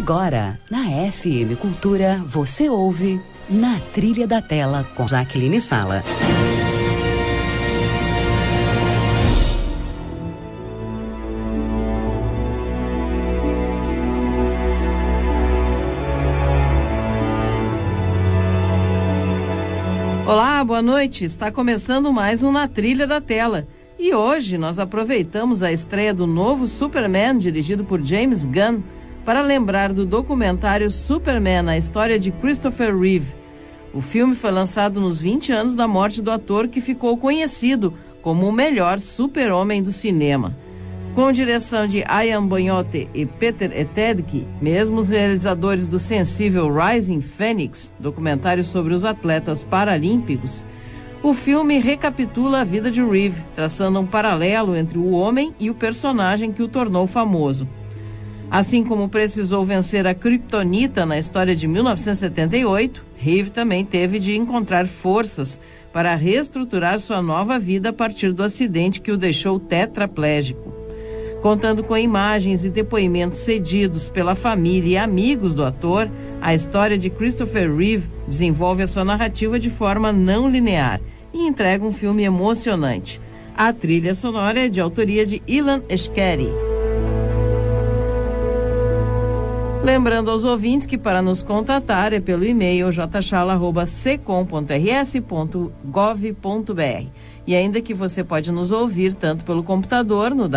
Agora, na FM Cultura, você ouve Na Trilha da Tela com Jaqueline Sala. Olá, boa noite. Está começando mais um Na Trilha da Tela. E hoje nós aproveitamos a estreia do novo Superman, dirigido por James Gunn, para lembrar do documentário Superman, a história de Christopher Reeve. O filme foi lançado nos 20 anos da morte do ator que ficou conhecido como o melhor super-homem do cinema. Com direção de Ian Bonhote e Peter Etedky, mesmo os realizadores do sensível Rising Phoenix, documentário sobre os atletas paralímpicos, o filme recapitula a vida de Reeve, traçando um paralelo entre o homem e o personagem que o tornou famoso. Assim como precisou vencer a Kryptonita na história de 1978, Reeve também teve de encontrar forças para reestruturar sua nova vida a partir do acidente que o deixou tetraplégico. Contando com imagens e depoimentos cedidos pela família e amigos do ator, a história de Christopher Reeve desenvolve a sua narrativa de forma não linear e entrega um filme emocionante. A trilha sonora é de autoria de Ilan Eshkeri. Lembrando aos ouvintes que para nos contatar é pelo e-mail jchala@secom.rs.gov.br. E ainda que você pode nos ouvir tanto pelo computador no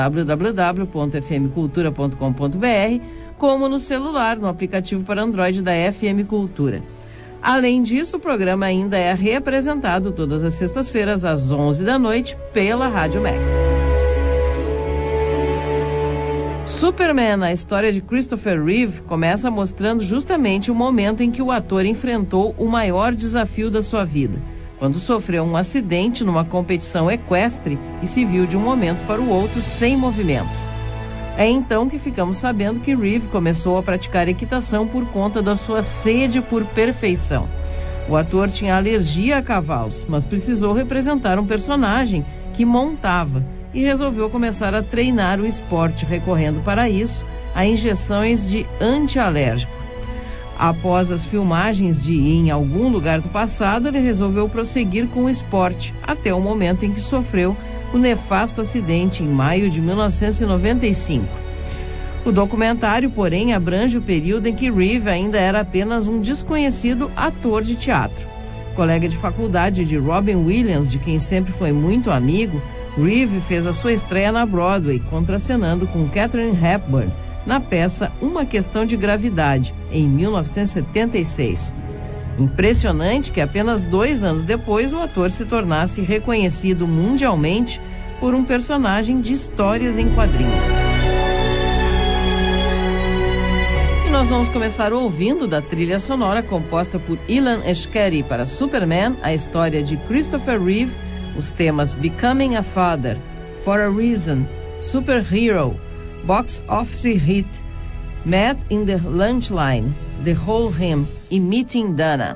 www.fmcultura.com.br como no celular no aplicativo para Android da FM Cultura. Além disso, o programa ainda é reapresentado todas as sextas-feiras às 11 da noite pela Rádio MEC. Superman, a história de Christopher Reeve, começa mostrando justamente o momento em que o ator enfrentou o maior desafio da sua vida, quando sofreu um acidente numa competição equestre e se viu de um momento para o outro sem movimentos. É então que ficamos sabendo que Reeve começou a praticar equitação por conta da sua sede por perfeição. O ator tinha alergia a cavalos, mas precisou representar um personagem que montava e resolveu começar a treinar o esporte, recorrendo para isso a injeções de antialérgico. Após as filmagens de Em Algum Lugar do Passado, ele resolveu prosseguir com o esporte, até o momento em que sofreu o nefasto acidente em maio de 1995. O documentário, porém, abrange o período em que Reeve ainda era apenas um desconhecido ator de teatro. Colega de faculdade de Robin Williams, de quem sempre foi muito amigo, Reeve fez a sua estreia na Broadway, contracenando com Katharine Hepburn, na peça Uma Questão de Gravidade, em 1976. Impressionante que apenas 2 anos depois o ator se tornasse reconhecido mundialmente por um personagem de histórias em quadrinhos. E nós vamos começar ouvindo da trilha sonora composta por Ilan Eshkeri para Superman, a história de Christopher Reeve, os temas Becoming a Father, For a Reason, Superhero, Box Office Hit, Met in the Lunch Line, The Whole Hymn e Meeting Dana.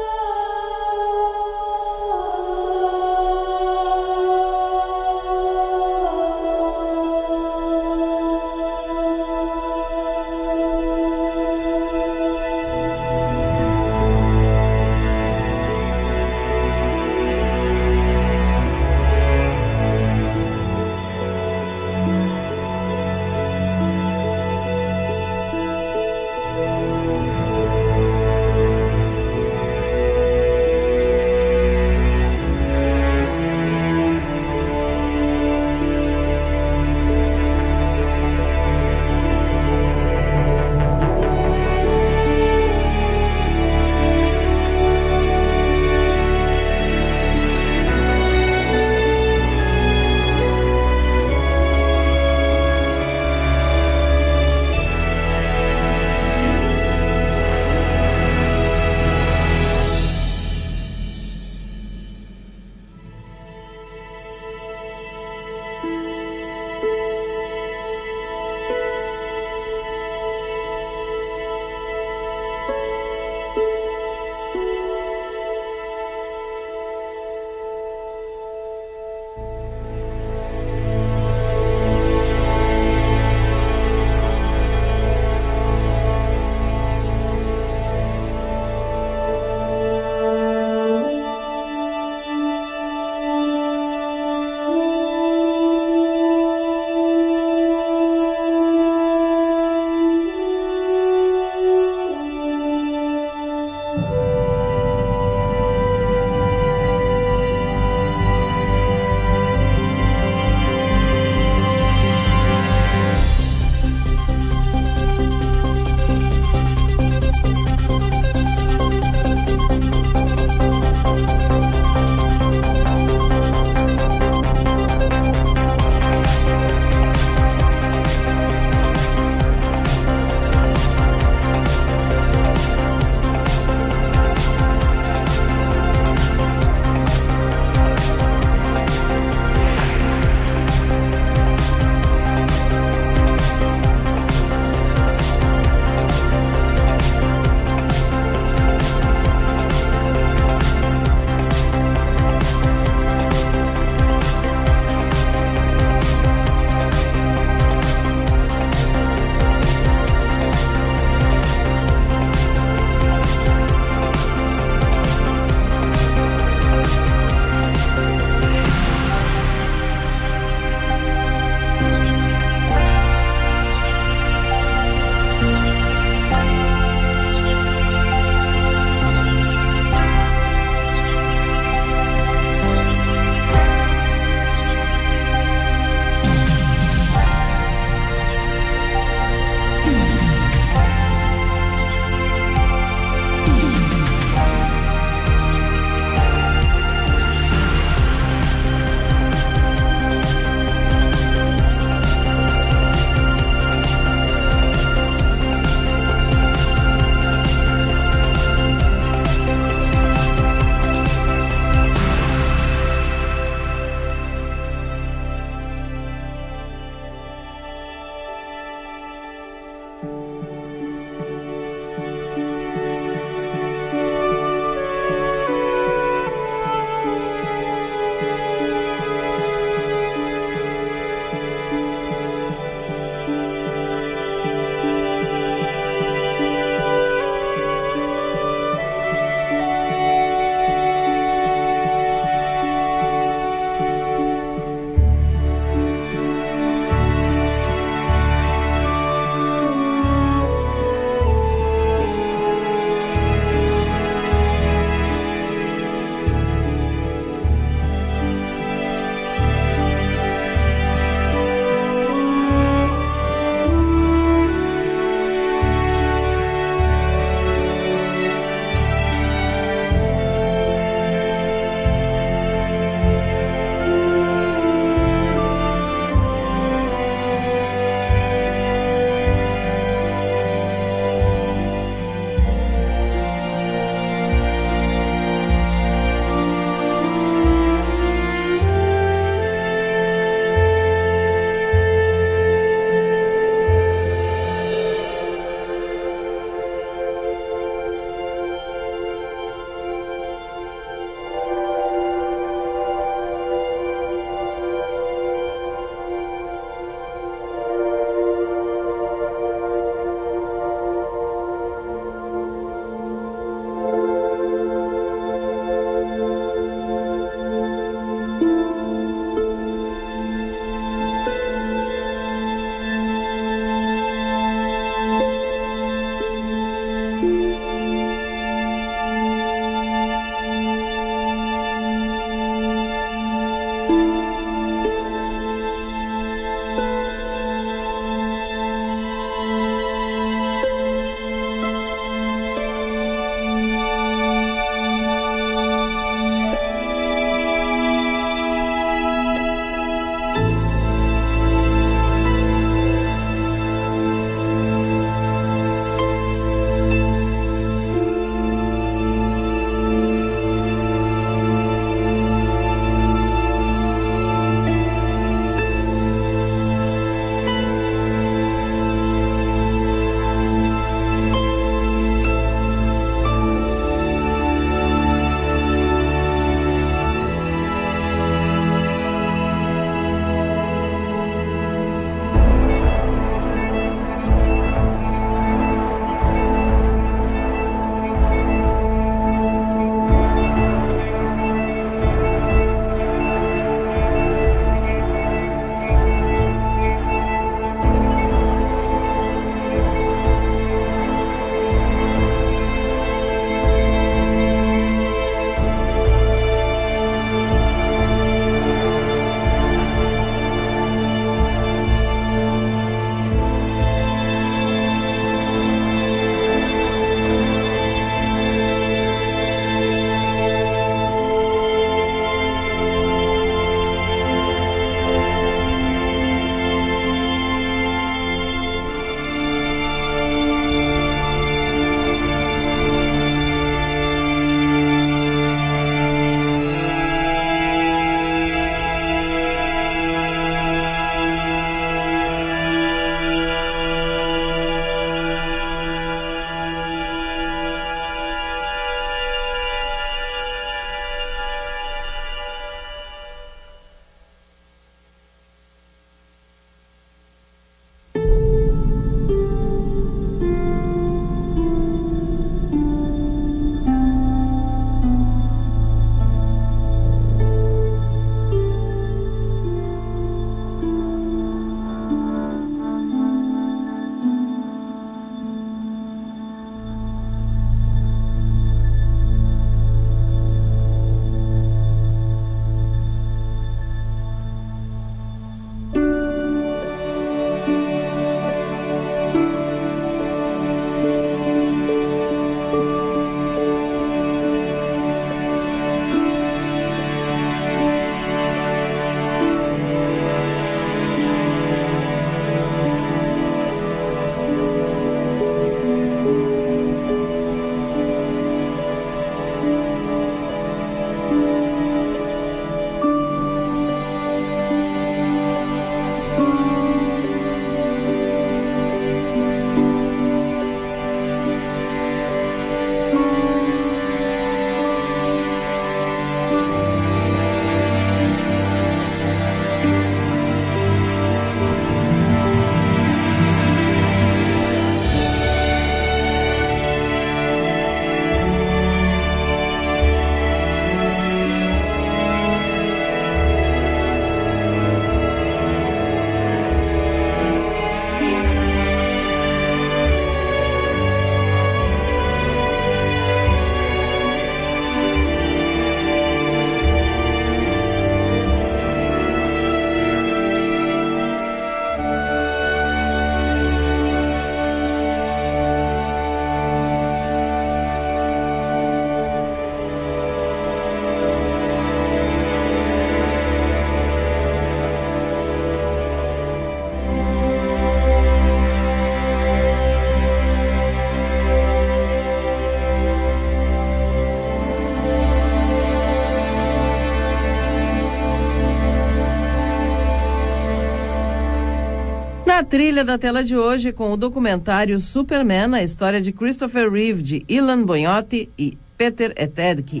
Na trilha da tela de hoje, com o documentário Superman, a história de Christopher Reeve, de Ilan Boniotti e Peter Etedky.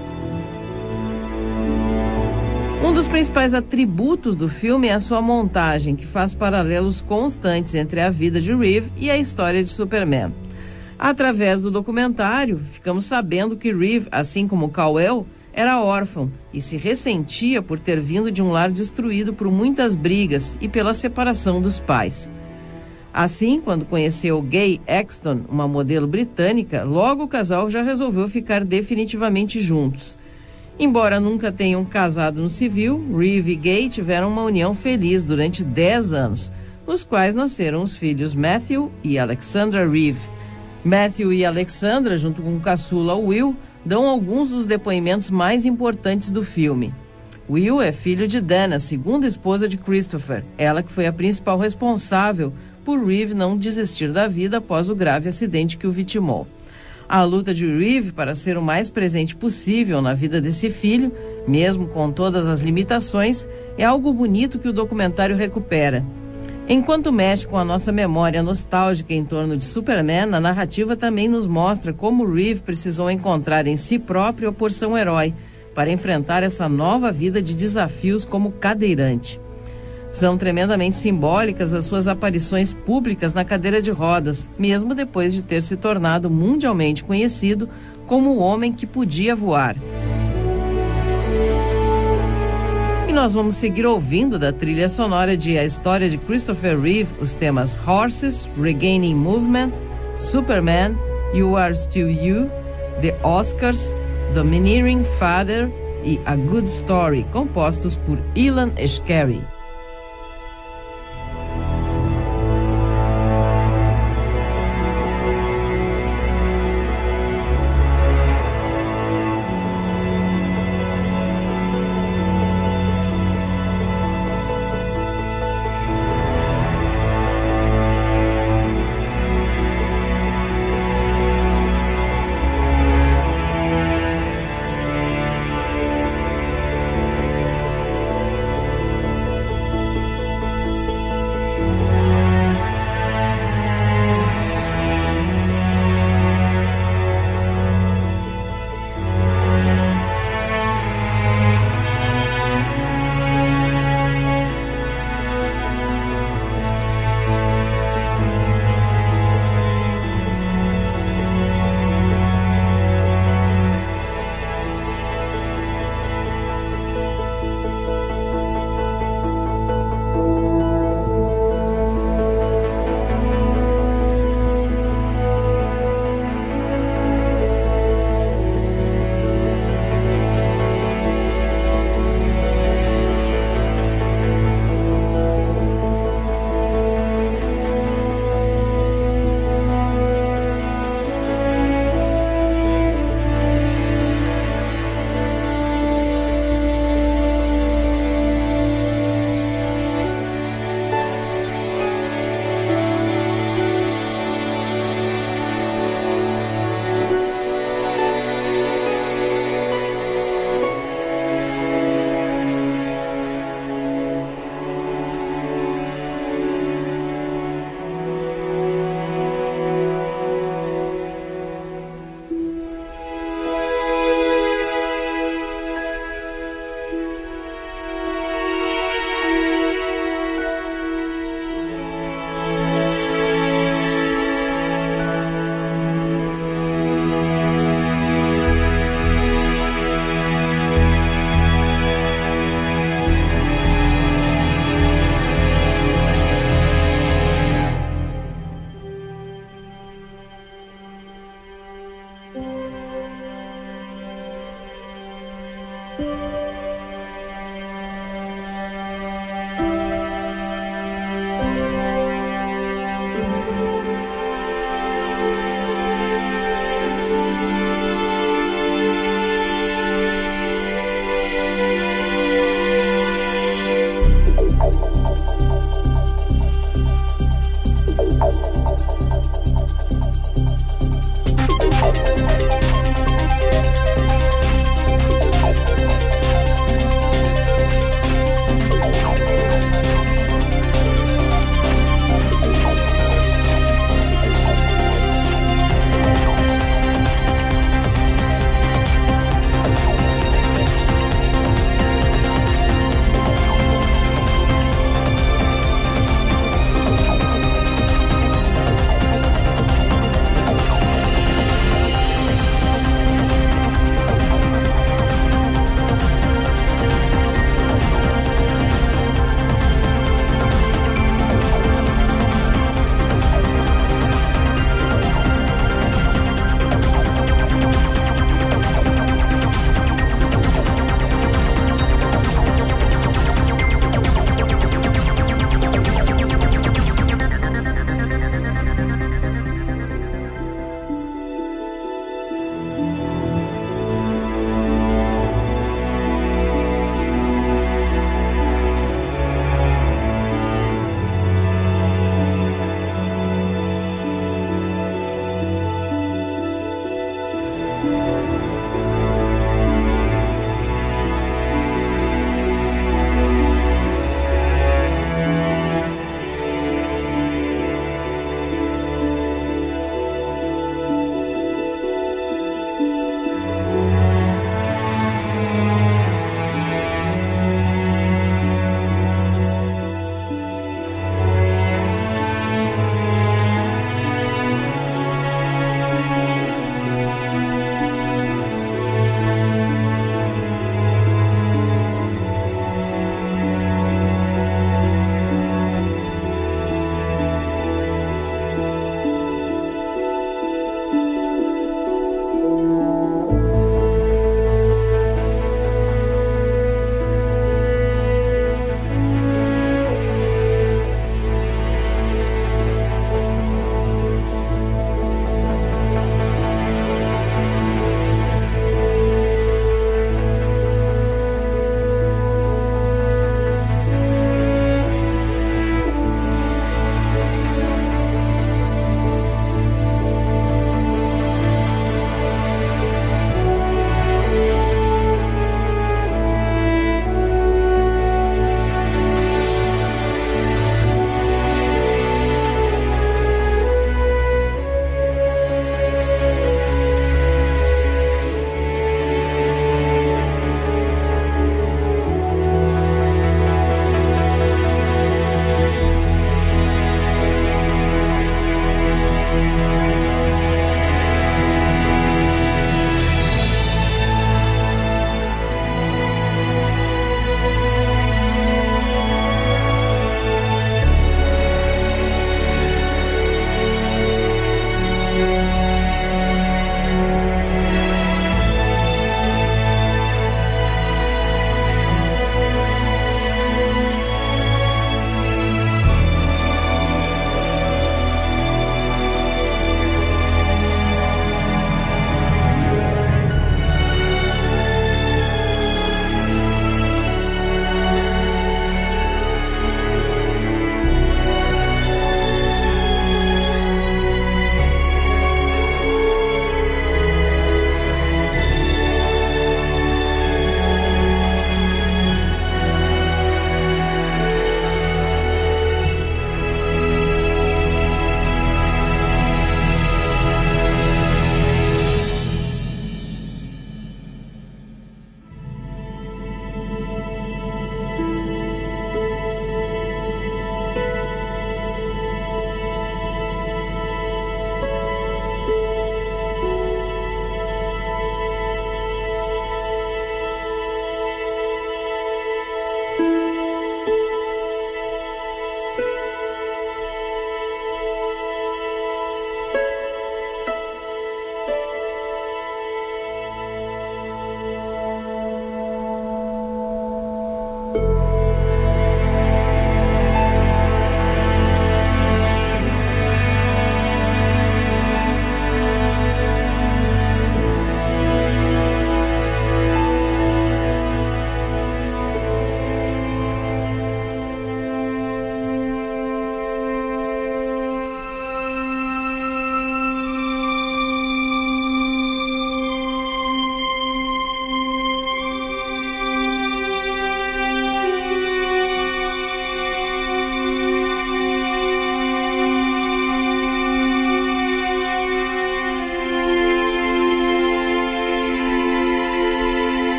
Um dos principais atributos do filme é a sua montagem, que faz paralelos constantes entre a vida de Reeve e a história de Superman. Através do documentário, ficamos sabendo que Reeve, assim como Kal-El, era órfão e se ressentia por ter vindo de um lar destruído por muitas brigas e pela separação dos pais. Assim, quando conheceu Gay Exton, uma modelo britânica, logo o casal já resolveu ficar definitivamente juntos. Embora nunca tenham casado no civil, Reeve e Gay tiveram uma união feliz durante 10 anos, nos quais nasceram os filhos Matthew e Alexandra Reeve. Matthew e Alexandra, junto com o caçula Will, dão alguns dos depoimentos mais importantes do filme. Will é filho de Dana, segunda esposa de Christopher, ela que foi a principal responsável por Reeve não desistir da vida após o grave acidente que o vitimou. A luta de Reeve para ser o mais presente possível na vida desse filho, mesmo com todas as limitações, é algo bonito que o documentário recupera. Enquanto mexe com a nossa memória nostálgica em torno de Superman, a narrativa também nos mostra como Reeve precisou encontrar em si próprio a porção herói para enfrentar essa nova vida de desafios como cadeirante. São tremendamente simbólicas as suas aparições públicas na cadeira de rodas, mesmo depois de ter se tornado mundialmente conhecido como o homem que podia voar. E nós vamos seguir ouvindo da trilha sonora de A História de Christopher Reeve os temas Horses, Regaining Movement, Superman, You Are Still You, The Oscars, Domineering Father e A Good Story, compostos por Ilan Eshkeri.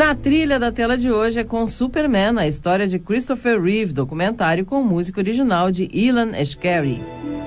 Na trilha da tela de hoje é com Superman, a história de Christopher Reeve, documentário com música original de Ilan Eshkeri.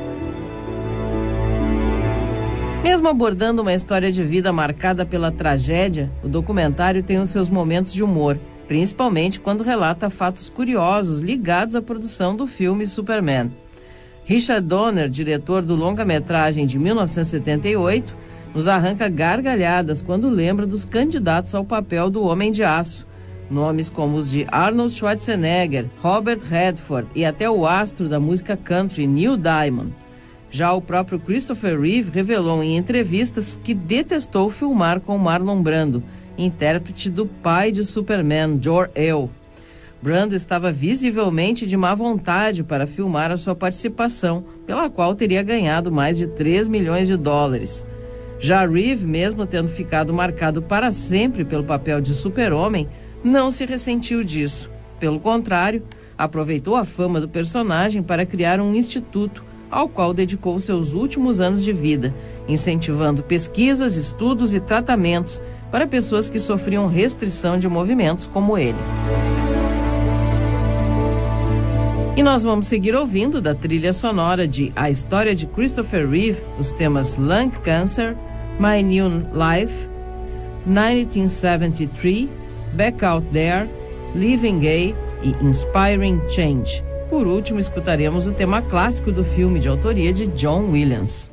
Mesmo abordando uma história de vida marcada pela tragédia, o documentário tem os seus momentos de humor, principalmente quando relata fatos curiosos ligados à produção do filme Superman. Richard Donner, diretor do longa-metragem de 1978, nos arranca gargalhadas quando lembra dos candidatos ao papel do Homem de Aço. Nomes como os de Arnold Schwarzenegger, Robert Redford e até o astro da música country, Neil Diamond. Já o próprio Christopher Reeve revelou em entrevistas que detestou filmar com Marlon Brando, intérprete do pai de Superman, Jor-El. Brando estava visivelmente de má vontade para filmar a sua participação, pela qual teria ganhado mais de 3 milhões de dólares. Já Reeve, mesmo tendo ficado marcado para sempre pelo papel de super-homem, não se ressentiu disso. Pelo contrário, aproveitou a fama do personagem para criar um instituto, ao qual dedicou seus últimos anos de vida, incentivando pesquisas, estudos e tratamentos para pessoas que sofriam restrição de movimentos como ele. E nós vamos seguir ouvindo da trilha sonora de A História de Christopher Reeve os temas Lung Cancer, My New Life, 1973, Back Out There, Living Gay e Inspiring Change. Por último, escutaremos o tema clássico do filme de autoria de John Williams.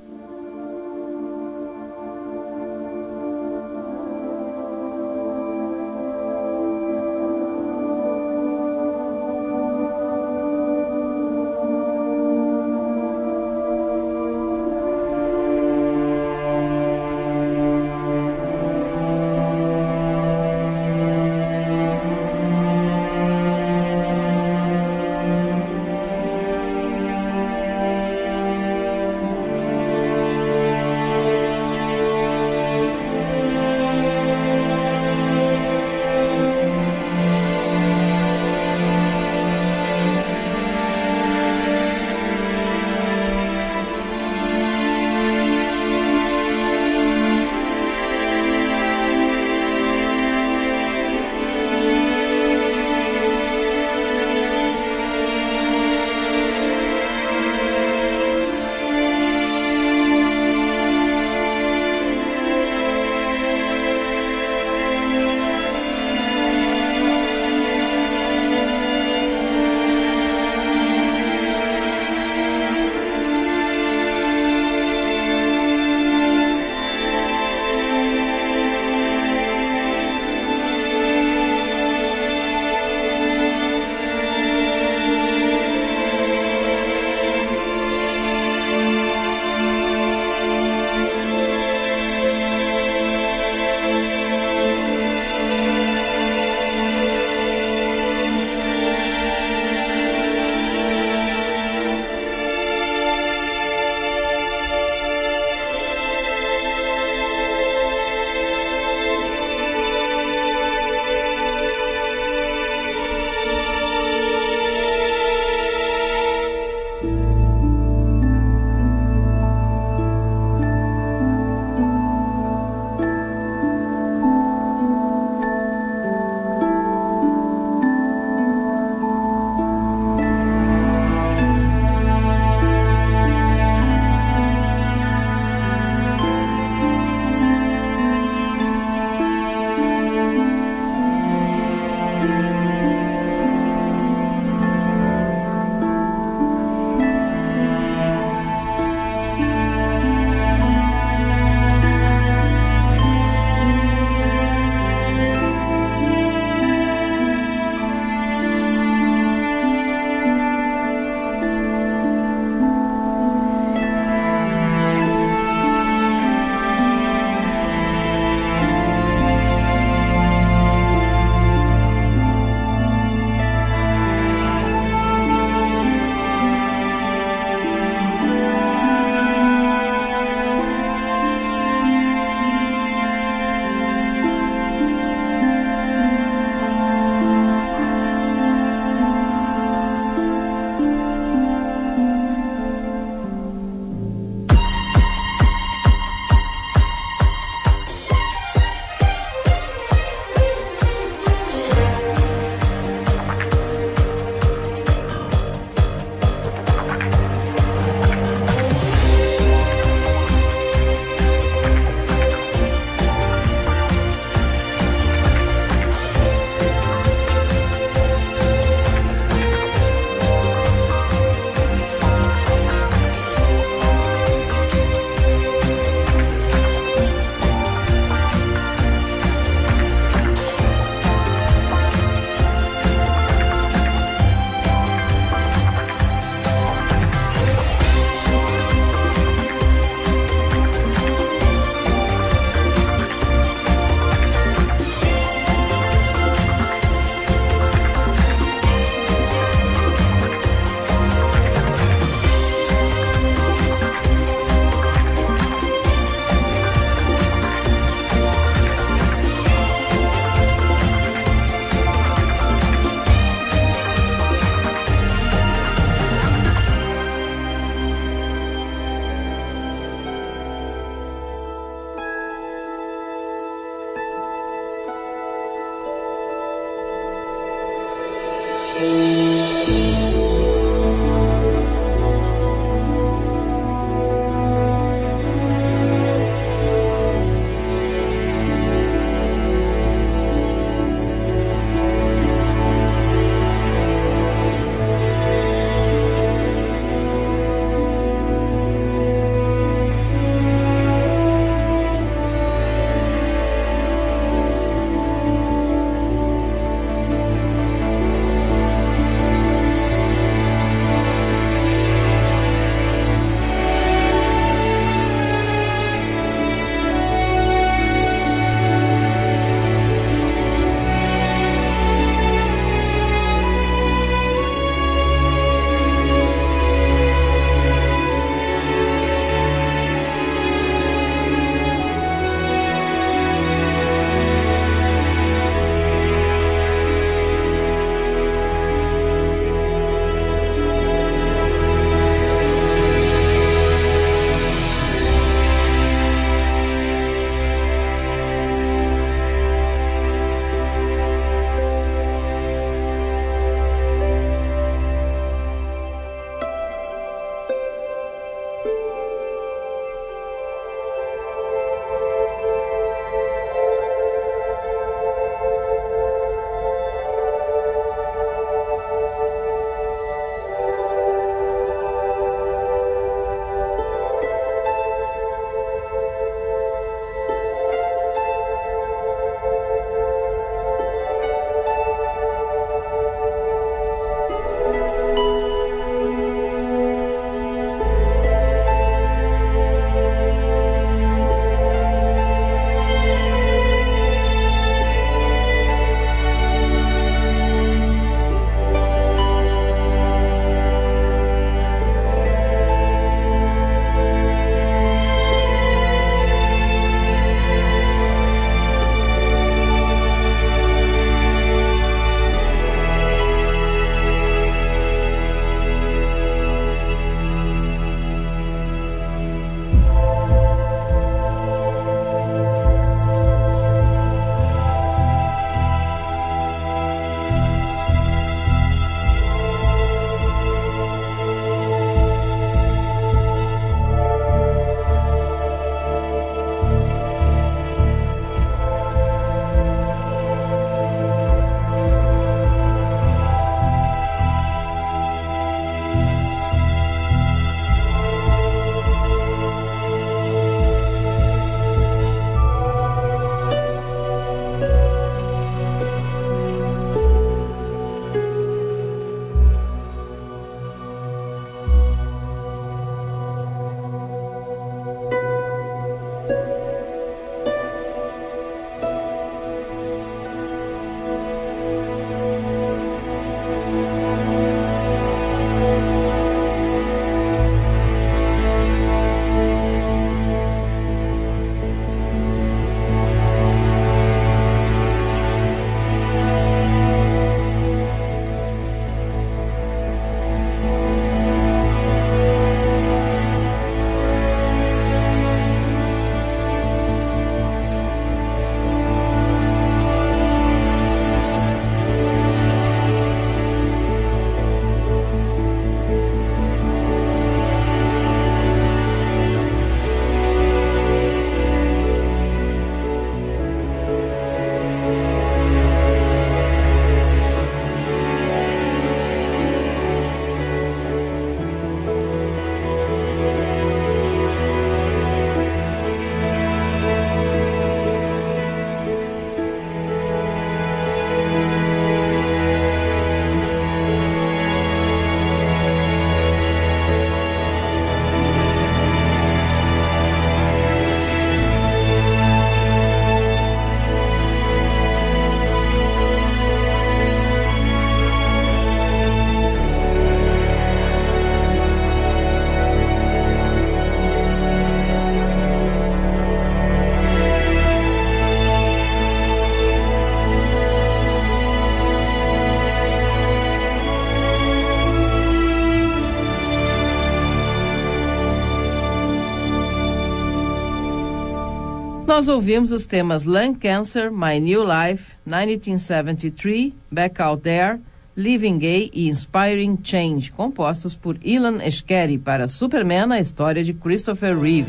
Nós ouvimos os temas Lung Cancer, My New Life, 1973, Back Out There, Living Gay e Inspiring Change, compostos por Ilan Eshkeri para Superman, a história de Christopher Reeve.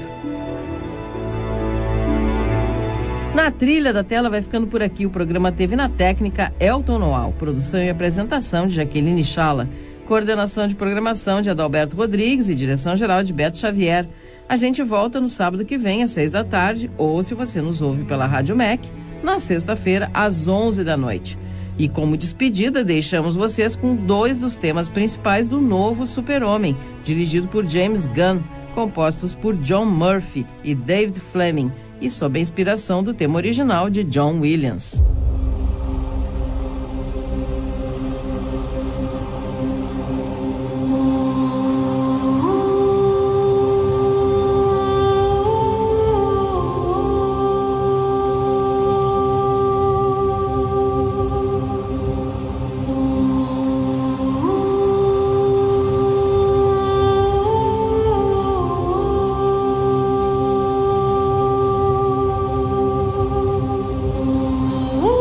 Na trilha da tela vai ficando por aqui. O programa teve na técnica Elton Noal, produção e apresentação de Jaqueline Chala, coordenação de programação de Adalberto Rodrigues e direção-geral de Beto Xavier. A gente volta no sábado que vem, às 6 da tarde, ou se você nos ouve pela Rádio MEC, na sexta-feira, às 11 da noite. E como despedida, deixamos vocês com 2 dos temas principais do novo Super-Homem, dirigido por James Gunn, compostos por John Murphy e David Fleming, e sob a inspiração do tema original de John Williams. Ooh.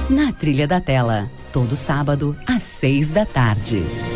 Na Trilha da Tela, todo sábado às 6 da tarde.